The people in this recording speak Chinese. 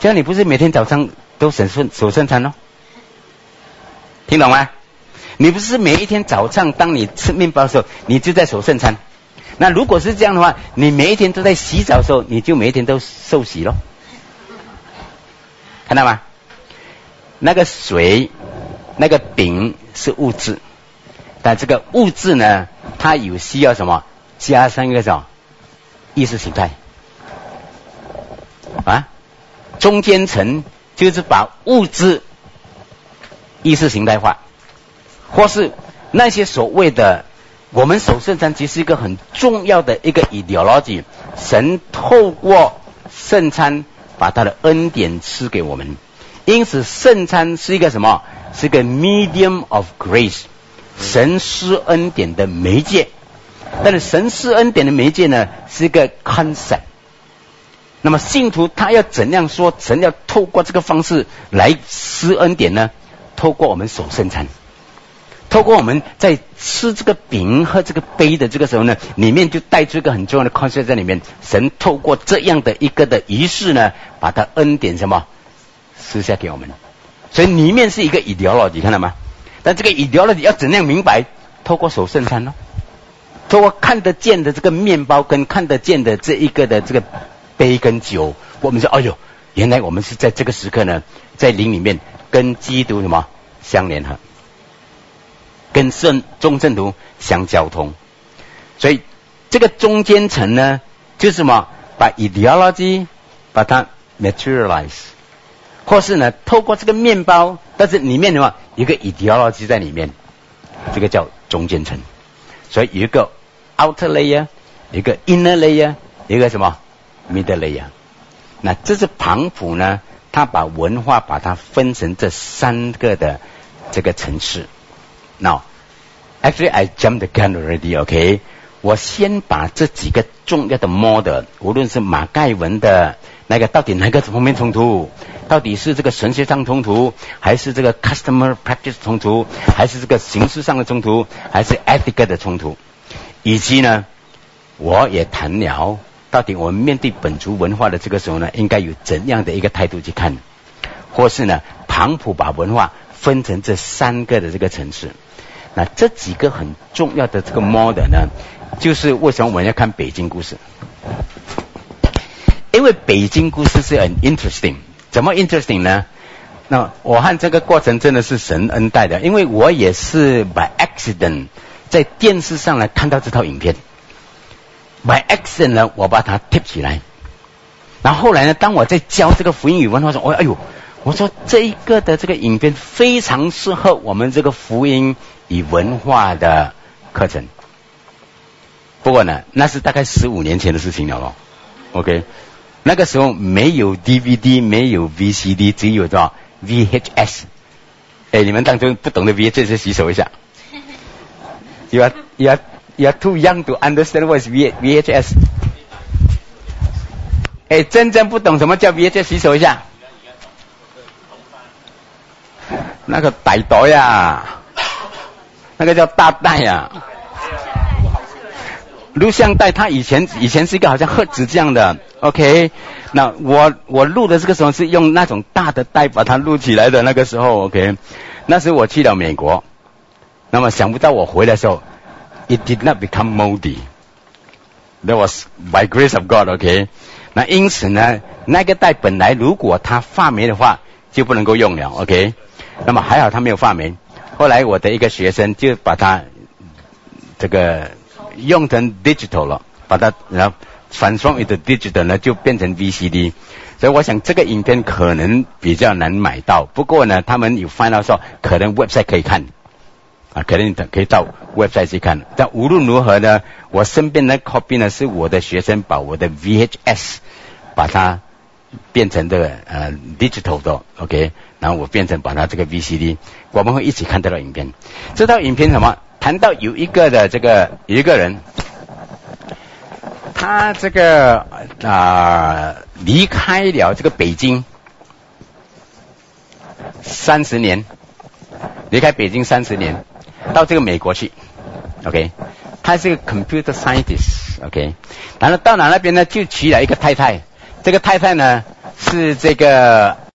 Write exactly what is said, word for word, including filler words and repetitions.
这样你不是每天早上都守圣守圣餐咯？听懂吗？你不是每一天早上当你吃面包的时候，你就在守圣餐。那如果是这样的话，你每一天都在洗澡的时候，你就每一天都受洗咯。看到吗？那个水，那个饼是物质，但这个物质呢，它有需要什么？加上一个什么意识形态啊？中间层就是把物质意识形态化，或是那些所谓的我们守圣餐，其实是一个很重要的一个 ideology。神透过圣餐把他的恩典赐给我们，因此圣餐是一个什么？是一个 medium of grace， 神施恩典的媒介。但是神施恩典的媒介呢，是一个 concept。那么信徒他要怎样说？神要透过这个方式来施恩典呢？透过我们守圣餐，透过我们在吃这个饼和这个杯的这个时候呢，里面就带出一个很重要的 concept 在里面。神透过这样的一个的仪式呢，把他恩典什么施下给我们。所以里面是一个 ideology， 看到吗？但这个 ideology 要怎样明白？透过守圣餐咯，透过看得见的这个面包跟看得见的这一个的这个杯跟酒，我们说哎呦，原来我们是在这个时刻呢，在灵里面跟基督什么相联合，跟圣众圣徒相交通。所以这个中间层呢，就是什么？把 ideology 把它 materialize， 或是呢透过这个面包，但是里面什么有一个 ideology 在里面，这个叫中间层。所以有一个 outer layer， 有一个 inner layer， 有一个什么 middle layer。那这是庞普呢，他把文化把它分成这三个的这个层次。Now actually I jumped the gun already, OK？ 我先把这几个重要的 model， 无论是马盖文的那个到底哪个方面冲突，到底是这个神学上冲突，还是这个 customer practice 冲突，还是这个形式上的冲突，还是 ethical 的冲突，以及呢，我也谈了到底我们面对本族文化的这个时候呢，应该有怎样的一个态度去看，或是呢，庞普把文化分成这三个的这个层次。那这几个很重要的这个 model 呢，就是为什么我们要看北京故事？因为北京故事是很 interesting。怎么 interesting 呢？那我和这个过程真的是神恩待的，因为我也是 by accident 在电视上来看到这套影片。by accident 呢，我把它贴起来。然后后来呢，当我在教这个福音与文化的时候，我哎呦，我说这一个的这个影片非常适合我们这个福音与文化的课程。不过呢，那是大概十五年前的事情了咯。OK， 那个时候没有 D V D， 没有 V C D， 只有叫 V H S。哎，你们当中不懂的 V H S 举手一下。You are you are you are too young to understand what is V H S。哎，真正不懂什么叫 V H S 举手一下。那个袋袋呀，那个叫大袋呀。录像带它以前以前是一个好像盒子这样的 ，OK， 那我我录的这个时候是用那种大的带把它录起来的那个时候 ，OK， 那时我去了美国，那么想不到我回来的时候 ，it did not become moldy，that was by grace of God，OK， 那因此呢，那个带本来如果它发霉的话就不能够用了 ，OK， 那么还好它没有发霉，后来我的一个学生就把它这个用成 digital 了，把它然后 transform into digital 呢，就变成 V C D。所以我想这个影片可能比较难买到，不过呢，他们有 find 到说可能 website 可以看，啊，可能可以到 website 去看。但无论如何呢，我身边的 copy 呢是我的学生把我的 V H S 把它变成这个呃 digital 的 ，OK， 然后我变成把它这个 V C D， 我们会一起看这套影片。这套影片什么？谈到有一个的这个有一个人，他这个啊、呃、离开了这个北京三十年，离开北京三十年，到这个美国去 ，OK， 他是个 computer scientist，OK， 然后到哪那边呢就娶了一个太太，这个太太呢是这个。